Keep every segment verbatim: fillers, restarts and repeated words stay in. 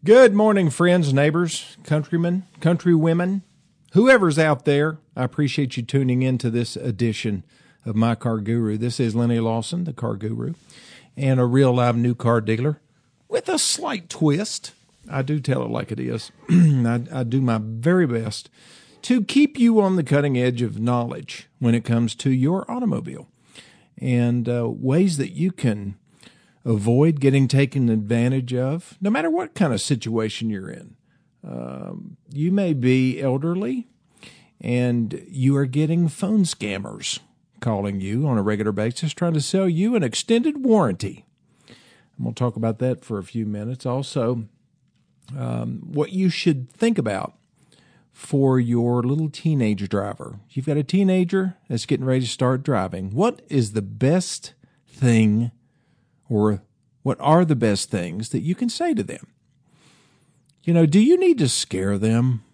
Good morning, friends, neighbors, countrymen, countrywomen, whoever's out there. I appreciate you tuning in to this edition of My Car Guru. This is Lenny Lawson, the Car Guru, and a real live new car dealer with a slight twist. I do tell it like it is. I, I do my very best to keep you on the cutting edge of knowledge when it comes to your automobile and uh, ways that you can avoid getting taken advantage of, no matter what kind of situation you're in. Um, you may be elderly, and you are getting phone scammers calling you on a regular basis, trying to sell you an extended warranty. I'm going to talk about that for a few minutes. Also, um, what you should think about for your little teenage driver. You've got a teenager that's getting ready to start driving. What is the best thing, or what are the best things that you can say to them? You know, do you need to scare them?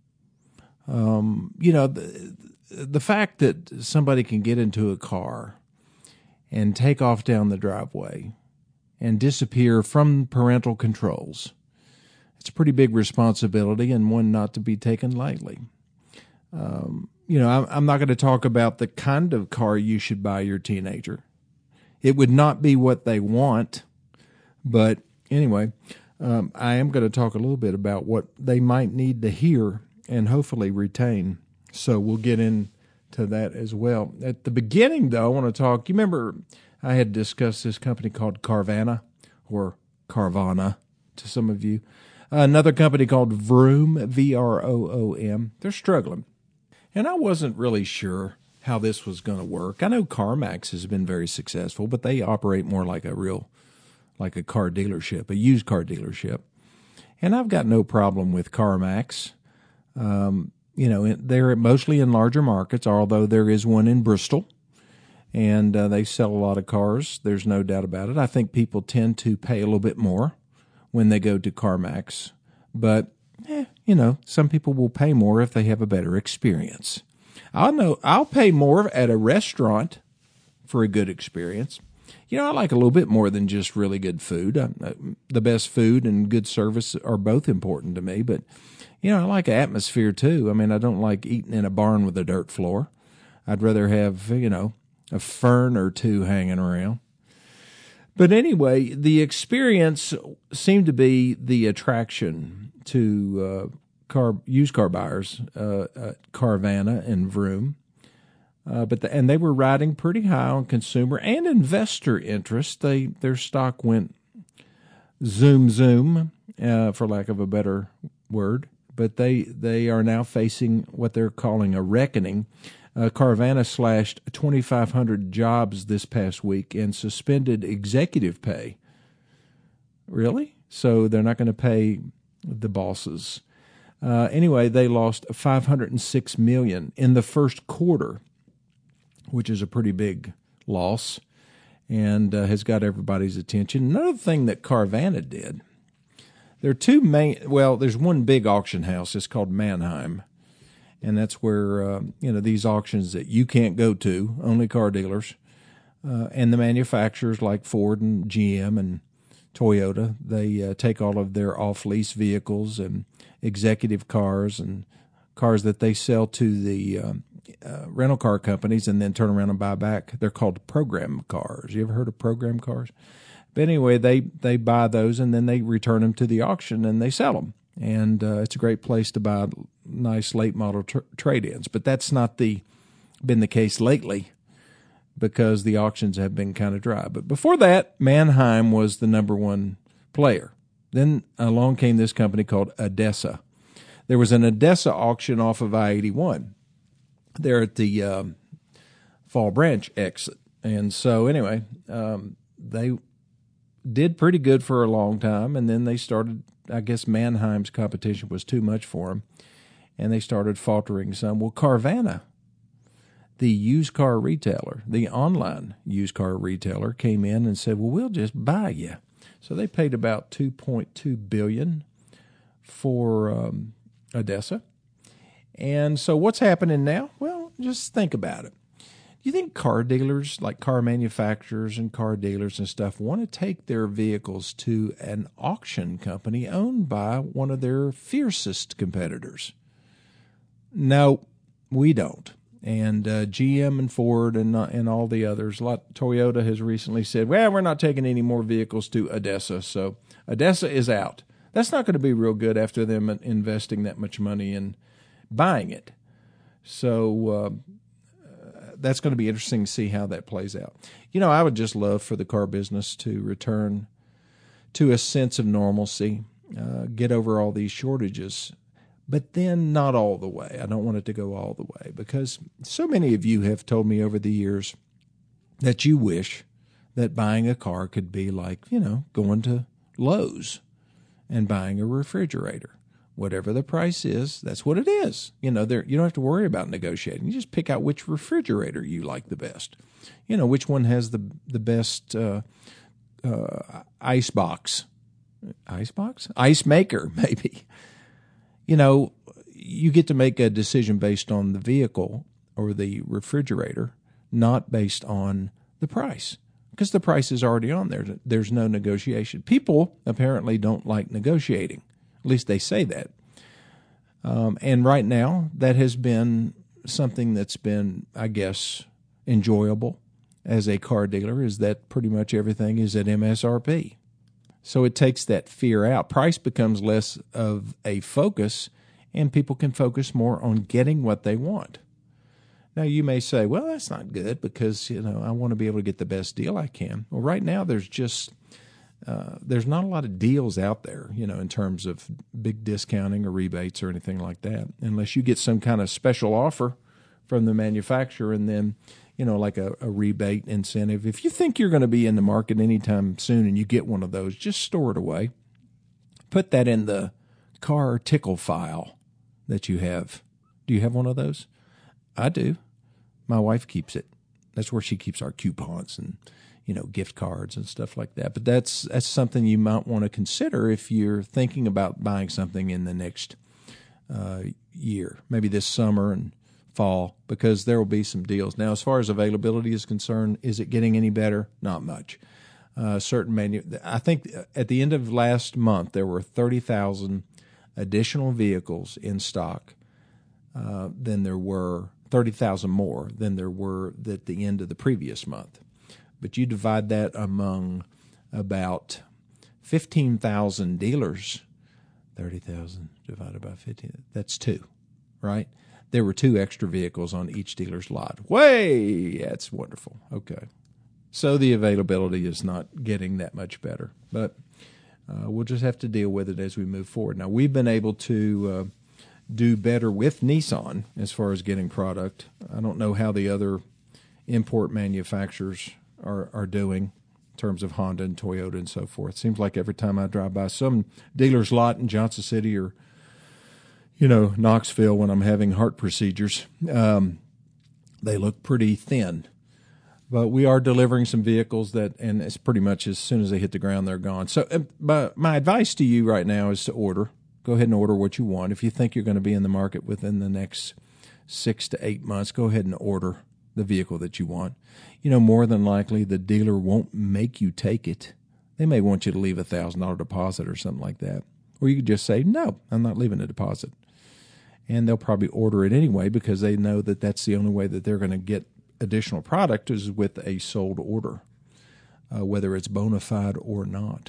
Um, you know, the, the fact that somebody can get into a car and take off down the driveway and disappear from parental controls, it's a pretty big responsibility and one not to be taken lightly. Um, you know, I'm, I'm not going to talk about the kind of car you should buy your teenager. It would not be what they want. But anyway, um, I am going to talk a little bit about what they might need to hear and hopefully retain. So we'll get into that as well. At the beginning, though, I want to talk. You remember I had discussed this company called Carvana, or Carvana to some of you. Another company called Vroom, V R O O M. They're struggling. And I wasn't really sure how this was going to work. I know CarMax has been very successful, but they operate more like a real, like a car dealership, a used car dealership. And I've got no problem with CarMax. Um, you know, they're mostly in larger markets, although there is one in Bristol, and uh, they sell a lot of cars. There's no doubt about it. I think people tend to pay a little bit more when they go to CarMax, but eh, you know, some people will pay more if they have a better experience. I'll know I'll pay more at a restaurant for a good experience. You know, I like a little bit more than just really good food. Uh, the best food and good service are both important to me, but, you know, I like atmosphere too. I mean, I don't like eating in a barn with a dirt floor. I'd rather have, you know, a fern or two hanging around. But anyway, the experience seemed to be the attraction to uh, car used car buyers, uh, uh, Carvana and Vroom. Uh, but the, and they were riding pretty high on consumer and investor interest. They their stock went zoom zoom, uh, for lack of a better word. But they they are now facing what they're calling a reckoning. Uh, Carvana slashed twenty-five hundred jobs this past week and suspended executive pay. Really? So they're not going to pay the bosses. Uh, anyway, they lost five hundred six million dollars in the first quarter, which is a pretty big loss, and uh, has got everybody's attention. Another thing that Carvana did, there are two main, well, there's one big auction house. It's called Manheim, and that's where, uh, you know, these auctions that you can't go to, only car dealers, uh, and the manufacturers like Ford and G M and Toyota, they uh, take all of their off-lease vehicles and executive cars and cars that they sell to the um, uh, rental car companies and then turn around and buy back. They're called program cars. You ever heard of program cars? But anyway, they, they buy those and then they return them to the auction and they sell them. And uh, it's a great place to buy nice late model tr- trade-ins. But that's not the been the case lately, because the auctions have been kind of dry. But before that, Manheim was the number one player. Then along came this company called ADESA. There was an ADESA auction off of I eighty-one there at the um, Fall Branch exit. And so anyway, um, they did pretty good for a long time, and then they started, I guess Manheim's competition was too much for them, and they started faltering some. Well, Carvana, the used car retailer, the online used car retailer, came in and said, well, we'll just buy you. So they paid about two point two billion dollars for um, ADESA. And so what's happening now? Well, just think about it. You think car dealers, like car manufacturers and car dealers and stuff, want to take their vehicles to an auction company owned by one of their fiercest competitors? No, we don't. And uh, G M and Ford and uh, and all the others, like Toyota has recently said, well, we're not taking any more vehicles to ADESA, so ADESA is out. That's not going to be real good after them investing that much money in buying it. So uh, that's going to be interesting to see how that plays out. You know, I would just love for the car business to return to a sense of normalcy, uh, get over all these shortages, but then not all the way. I don't want it to go all the way, because so many of you have told me over the years that you wish that buying a car could be like, you know, going to Lowe's and buying a refrigerator. Whatever the price is, that's what it is. You know, there you don't have to worry about negotiating. You just pick out which refrigerator you like the best. You know, which one has the the best uh, uh, ice box, ice box, ice maker, maybe. You know, you get to make a decision based on the vehicle or the refrigerator, not based on the price, because the price is already on there. There's no negotiation. People apparently don't like negotiating. At least they say that. Um, and right now, that has been something that's been, I guess, enjoyable as a car dealer, is that pretty much everything is at M S R P. So it takes that fear out. Price becomes less of a focus, and people can focus more on getting what they want. Now, you may say, well, that's not good because, you know, I want to be able to get the best deal I can. Well, right now, there's just... Uh, there's not a lot of deals out there, you know, in terms of big discounting or rebates or anything like that, unless you get some kind of special offer from the manufacturer and then, you know, like a, a rebate incentive. If you think you're going to be in the market anytime soon and you get one of those, just store it away. Put that in the car tickle file that you have. Do you have one of those? I do. My wife keeps it. That's where she keeps our coupons and, you know, gift cards and stuff like that. But that's that's something you might want to consider if you're thinking about buying something in the next uh, year, maybe this summer and fall, because there will be some deals. Now, as far as availability is concerned, is it getting any better? Not much. Uh, certain manu- I think at the end of last month, there were thirty thousand additional vehicles in stock uh, than there were, thirty thousand more than there were at the end of the previous month. But you divide that among about fifteen thousand dealers, thirty thousand divided by fifteen, that's two, right? There were two extra vehicles on each dealer's lot. Way, that's wonderful. Okay. So the availability is not getting that much better, but uh, we'll just have to deal with it as we move forward. Now, we've been able to uh, do better with Nissan as far as getting product. I don't know how the other import manufacturers are, are doing in terms of Honda and Toyota and so forth. Seems like every time I drive by some dealer's lot in Johnson City or, you know, Knoxville when I'm having heart procedures, um, they look pretty thin. But we are delivering some vehicles that, and it's pretty much as soon as they hit the ground, they're gone. So uh, but my advice to you right now is to order. Go ahead and order what you want. If you think you're going to be in the market within the next six to eight months, go ahead and order the vehicle that you want. You know, more than likely the dealer won't make you take it. They may want you to leave a one thousand dollars deposit or something like that. Or you could just say, no, I'm not leaving a deposit. And they'll probably order it anyway because they know that that's the only way that they're going to get additional product is with a sold order, uh, whether it's bona fide or not.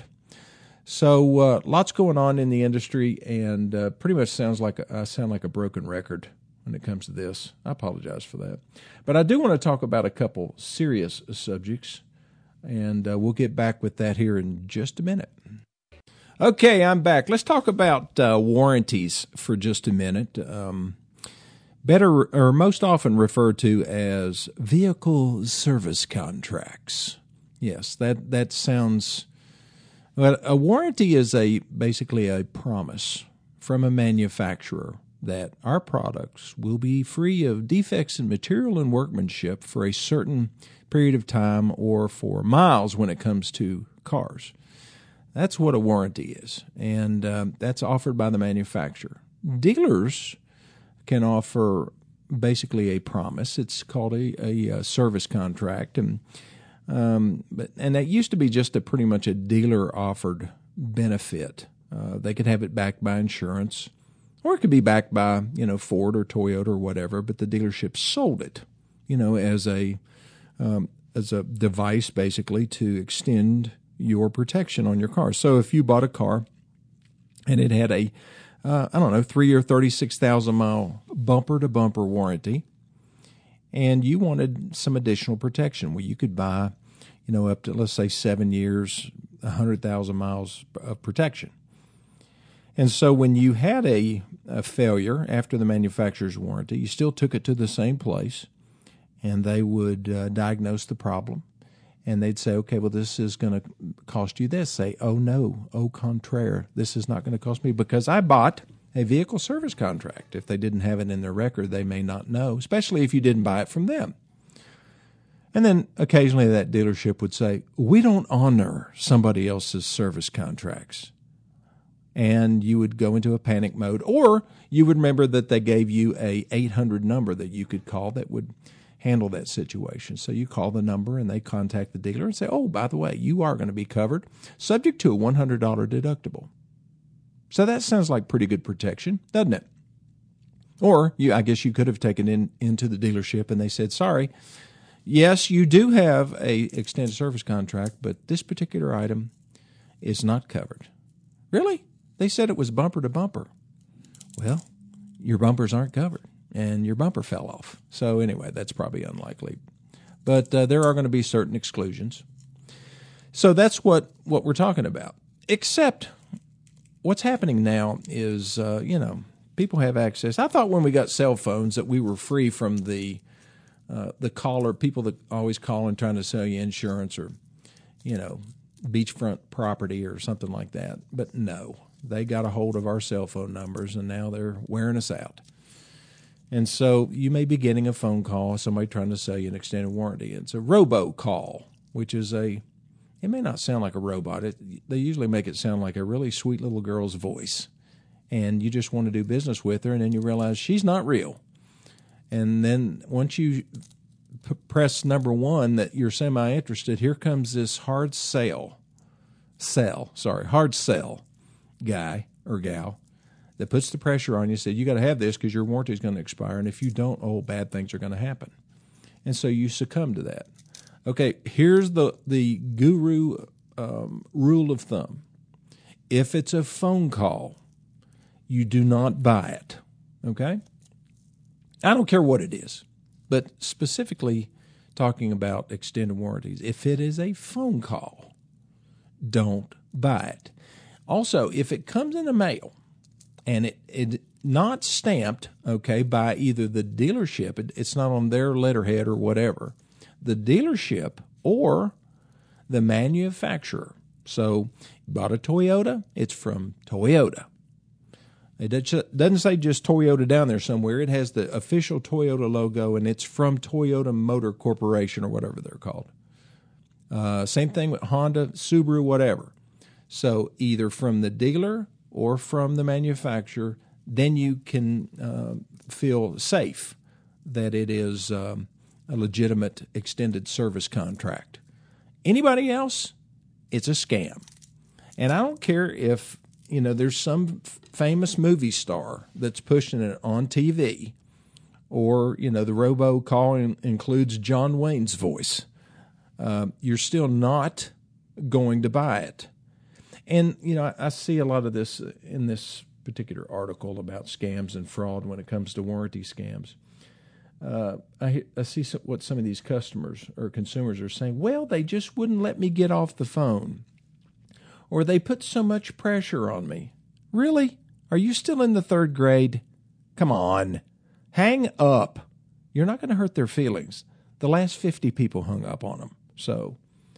So uh, lots going on in the industry, and uh, pretty much sounds like a, I sound like a broken record when it comes to this. I apologize for that. But I do want to talk about a couple serious subjects, and uh, we'll get back with that here in just a minute. Okay, I'm back. Let's talk about uh, warranties for just a minute. Um, better or most often referred to as vehicle service contracts. Yes, that, that sounds... Well, a warranty is a basically a promise from a manufacturer that our products will be free of defects in material and workmanship for a certain period of time or for miles when it comes to cars. That's what a warranty is, and um, that's offered by the manufacturer. Dealers can offer basically a promise. It's called a, a, a service contract, and um, but and that used to be just a pretty much a dealer offered benefit. Uh, they could have it backed by insurance, or it could be backed by you know Ford or Toyota or whatever. But the dealership sold it, you know, as a um, as a device basically to extend your protection on your car. So if you bought a car and it had a Uh, I don't know, three or thirty-six thousand mile bumper to bumper warranty, and you wanted some additional protection, well, you could buy, you know, up to, let's say, seven years, one hundred thousand miles of protection. And so when you had a, a failure after the manufacturer's warranty, you still took it to the same place, and they would uh, diagnose the problem. And they'd say, okay, well, this is going to cost you this. Say, oh, no, au contraire, this is not going to cost me because I bought a vehicle service contract. If they didn't have it in their record, they may not know, especially if you didn't buy it from them. And then occasionally that dealership would say, we don't honor somebody else's service contracts. And you would go into a panic mode, or you would remember that they gave you a eight hundred number that you could call that would handle that situation. So you call the number and they contact the dealer and say, oh, by the way, you are going to be covered subject to a one hundred dollars deductible. So that sounds like pretty good protection, doesn't it? Or you, I guess you could have taken in into the dealership and they said, sorry, yes, you do have a extended service contract, but this particular item is not covered. Really? They said it was bumper to bumper. Well, your bumpers aren't covered. And your bumper fell off. So anyway, that's probably unlikely. But uh, there are going to be certain exclusions. So that's what, what we're talking about. Except what's happening now is, uh, you know, people have access. I thought when we got cell phones that we were free from the uh, the caller, people that always call and trying to sell you insurance or, you know, beachfront property or something like that. But no, they got a hold of our cell phone numbers and now they're wearing us out. And so you may be getting a phone call, somebody trying to sell you an extended warranty. It's a robocall, which is a, it may not sound like a robot. It, they usually make it sound like a really sweet little girl's voice. And you just want to do business with her, and then you realize she's not real. And then once you p- press number one that you're semi-interested, here comes this hard sell, sell, sorry, hard sell guy or gal that puts the pressure on you, said, you got to have this because your warranty is going to expire, and if you don't, oh, bad things are going to happen. And so you succumb to that. Okay, here's the, the guru um, rule of thumb. If it's a phone call, you do not buy it, okay? I don't care what it is, but specifically talking about extended warranties, if it is a phone call, don't buy it. Also, if it comes in the mail, and it it not stamped, okay, by either the dealership, it, it's not on their letterhead or whatever, the dealership or the manufacturer. So you bought a Toyota, it's from Toyota. It doesn't say just Toyota down there somewhere. It has the official Toyota logo, and it's from Toyota Motor Corporation or whatever they're called. Uh, same thing with Honda, Subaru, whatever. So either from the dealer or from the manufacturer, then you can uh, feel safe that it is um, a legitimate extended service contract. Anybody else, it's a scam. And I don't care if, you know, there's some f- famous movie star that's pushing it on T V, or, you know, the robocall in- includes John Wayne's voice. Uh, you're still not going to buy it. And, you know, I, I see a lot of this in this particular article about scams and fraud when it comes to warranty scams. Uh, I, I see some, what some of these customers or consumers are saying. Well, they just wouldn't let me get off the phone, or they put so much pressure on me. Really? Are you still in the third grade? Come on. Hang up. You're not going to hurt their feelings. The last fifty people hung up on them. So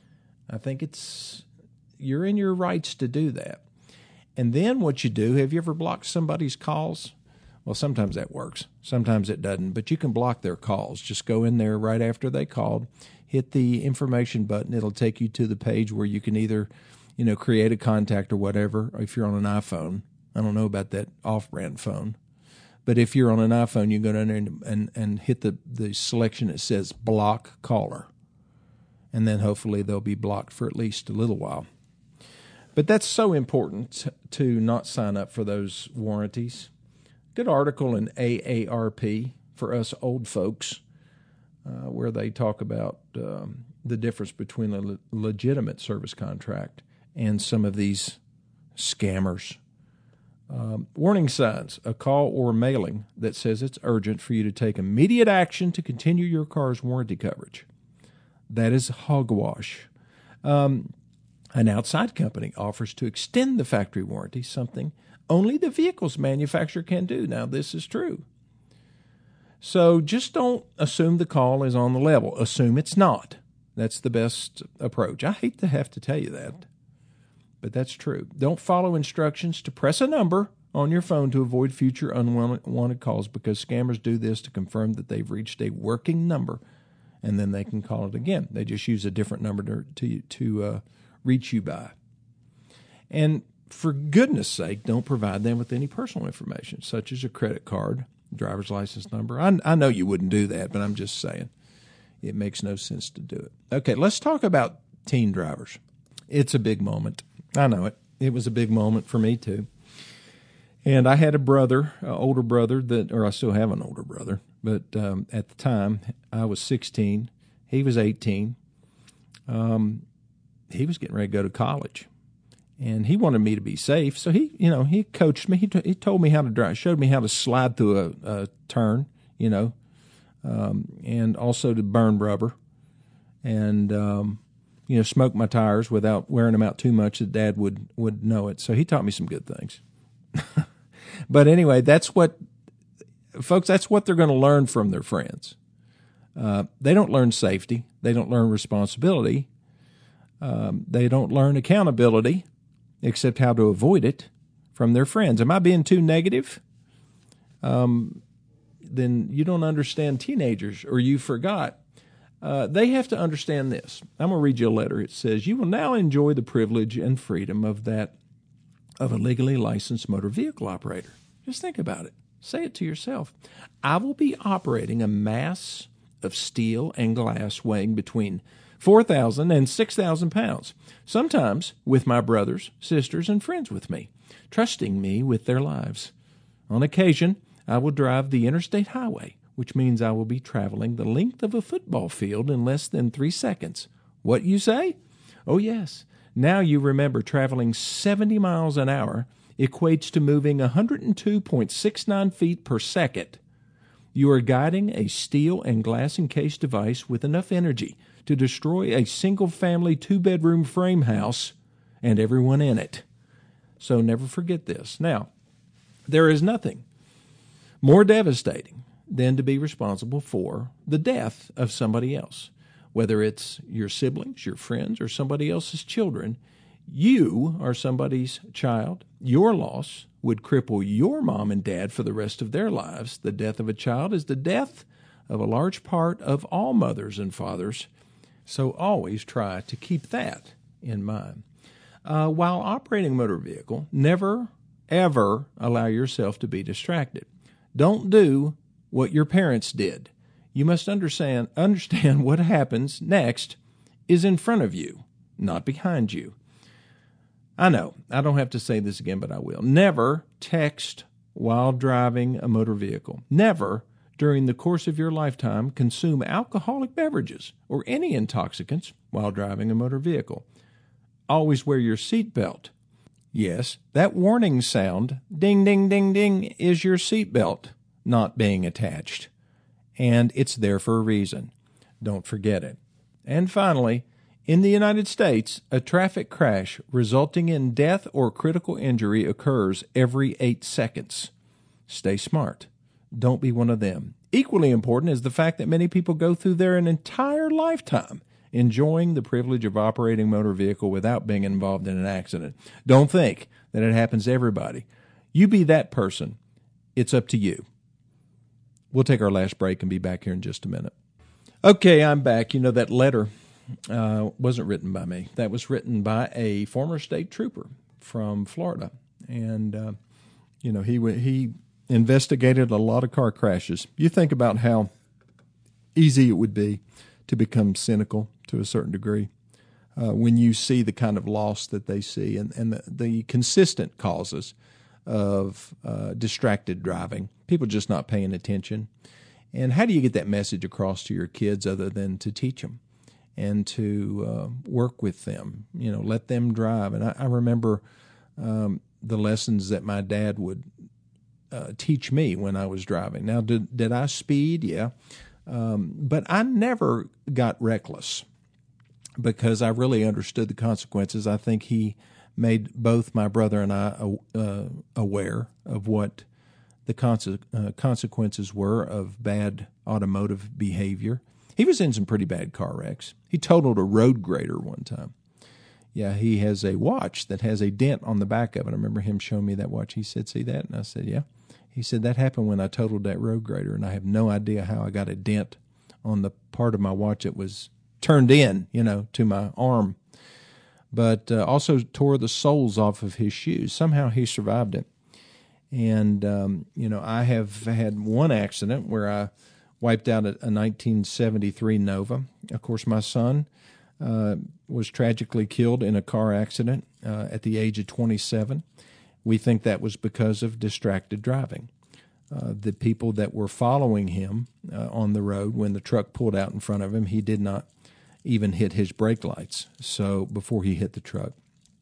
I think it's, you're in your rights to do that. And then what you do, have you ever blocked somebody's calls? Well, sometimes that works. Sometimes it doesn't. But you can block their calls. Just go in there right after they called, hit the information button. It'll take you to the page where you can either, you know, create a contact or whatever. If you're on an iPhone, I don't know about that off-brand phone. But if you're on an iPhone, you go down there and, and, and hit the, the selection that says block caller. And then hopefully they'll be blocked for at least a little while. But that's so important to not sign up for those warranties. Good article in A A R P for us old folks uh, where they talk about um, the difference between a le- legitimate service contract and some of these scammers. Um, warning signs, a call or mailing that says it's urgent for you to take immediate action to continue your car's warranty coverage. That is hogwash. Um, an outside company offers to extend the factory warranty, something only the vehicle's manufacturer can do. Now, this is true. So just don't assume the call is on the level. Assume it's not. That's the best approach. I hate to have to tell you that, but that's true. Don't follow instructions to press a number on your phone to avoid future unwanted calls, because scammers do this to confirm that they've reached a working number, and then they can call it again. They just use a different number to to, to uh, reach you by. And for goodness sake, don't provide them with any personal information, such as a credit card, driver's license number. I, I know you wouldn't do that, but I'm just saying it makes no sense to do it. Okay, let's talk about teen drivers. It's a big moment. I know it. It was a big moment for me, too. And I had a brother, an older brother, that, or I still have an older brother, but um, at the time, I was sixteen. He was eighteen. Um, he was getting ready to go to college. And he wanted me to be safe, so he, you know, he coached me. He, t- he told me how to drive, showed me how to slide through a, a turn, you know, um, and also to burn rubber, and um, you know, smoke my tires without wearing them out too much that Dad would would know it. So he taught me some good things. But anyway, that's what, folks, that's what they're going to learn from their friends. Uh, they don't learn safety. They don't learn responsibility. Um, they don't learn accountability, except how to avoid it from their friends. Am I being too negative? Um, then you don't understand teenagers, or you forgot. Uh, they have to understand this. I'm going to read you a letter. It says, "You will now enjoy the privilege and freedom of that of a legally licensed motor vehicle operator." Just think about it. Say it to yourself. "I will be operating a mass of steel and glass weighing between four thousand and six thousand pounds, sometimes with my brothers, sisters, and friends with me, trusting me with their lives. On occasion, I will drive the interstate highway, which means I will be traveling the length of a football field in less than three seconds. What, you say? Oh, yes. Now you remember traveling seventy miles an hour equates to moving one hundred two point six nine feet per second. You are guiding a steel and glass encased device with enough energy to destroy a single-family two-bedroom frame house and everyone in it. So never forget this. Now, there is nothing more devastating than to be responsible for the death of somebody else. Whether it's your siblings, your friends, or somebody else's children, you are somebody's child. Your loss would cripple your mom and dad for the rest of their lives. The death of a child is the death of a large part of all mothers and fathers. So always try to keep that in mind. Uh, while operating a motor vehicle, never, ever allow yourself to be distracted. Don't do what your parents did. You must understand, understand what happens next is in front of you, not behind you. I know, I don't have to say this again, but I will. Never text while driving a motor vehicle. Never, during the course of your lifetime, consume alcoholic beverages or any intoxicants while driving a motor vehicle. Always wear your seatbelt. Yes, that warning sound, ding, ding, ding, ding, is your seatbelt not being attached. And it's there for a reason. Don't forget it. And finally, in the United States, a traffic crash resulting in death or critical injury occurs every eight seconds. Stay smart. Don't be one of them. Equally important is the fact that many people go through their entire lifetime enjoying the privilege of operating a motor vehicle without being involved in an accident. Don't think that it happens to everybody. You be that person. It's up to you. We'll take our last break and be back here in just a minute. Okay, I'm back. You know, that letter uh, wasn't written by me. That was written by a former state trooper from Florida. And, uh, you know, he he investigated a lot of car crashes. You think about how easy it would be to become cynical to a certain degree uh, when you see the kind of loss that they see and, and the, the consistent causes of uh, distracted driving, people just not paying attention. And how do you get that message across to your kids other than to teach them and to uh, work with them, you know, let them drive? And I, I remember um, the lessons that my dad would uh, teach me when I was driving. Now, did, did I speed? Yeah. Um, but I never got reckless because I really understood the consequences. I think he made both my brother and I uh, aware of what the conse- uh, consequences were of bad automotive behavior. He was in some pretty bad car wrecks. He totaled a road grader one time. Yeah, he has a watch that has a dent on the back of it. I remember him showing me that watch. He said, "See that?" And I said, "Yeah." He said, "That happened when I totaled that road grader, and I have no idea how I got a dent on the part of my watch that was turned in, you know, to my arm." But uh, also tore the soles off of his shoes. Somehow he survived it. And, um, you know, I have had one accident where I wiped out a, a nineteen seventy-three Nova. Of course, my son uh, was tragically killed in a car accident uh, at the age of twenty-seven. We think that was because of distracted driving. Uh, the people that were following him uh, on the road, when the truck pulled out in front of him, he did not even hit his brake lights so before he hit the truck.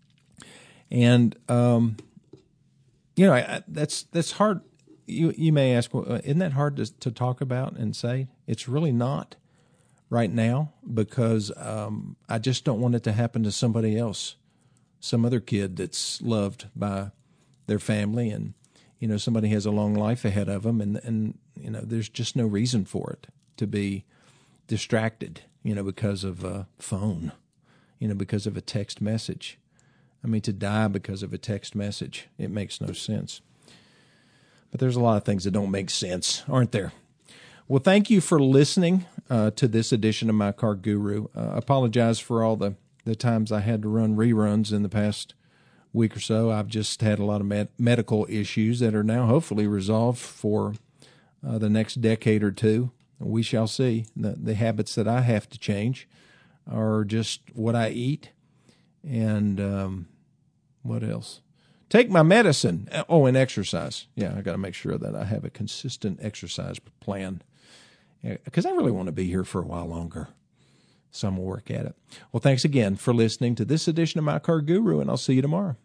And, um, you know, I, that's that's hard. You you may ask, well, isn't that hard to, to talk about and say? It's really not right now because um, I just don't want it to happen to somebody else, some other kid that's loved by their family, and you know somebody has a long life ahead of them, and and you know there's just no reason for it to be distracted, you know, because of a phone, you know, because of a text message. I mean, to die because of a text message, it makes no sense. But there's a lot of things that don't make sense, aren't there? Well, thank you for listening uh, to this edition of My Car Guru. Uh, I apologize for all the, the times I had to run reruns in the past week or so. I've just had a lot of med- medical issues that are now hopefully resolved for uh, the next decade or two. We shall see. The, the habits that I have to change are just what I eat and um, what else? Take my medicine. Oh, and exercise. Yeah, I got to make sure that I have a consistent exercise plan because I really want to be here for a while longer. So I'm going to work at it. Well, thanks again for listening to this edition of My Car Guru, and I'll see you tomorrow.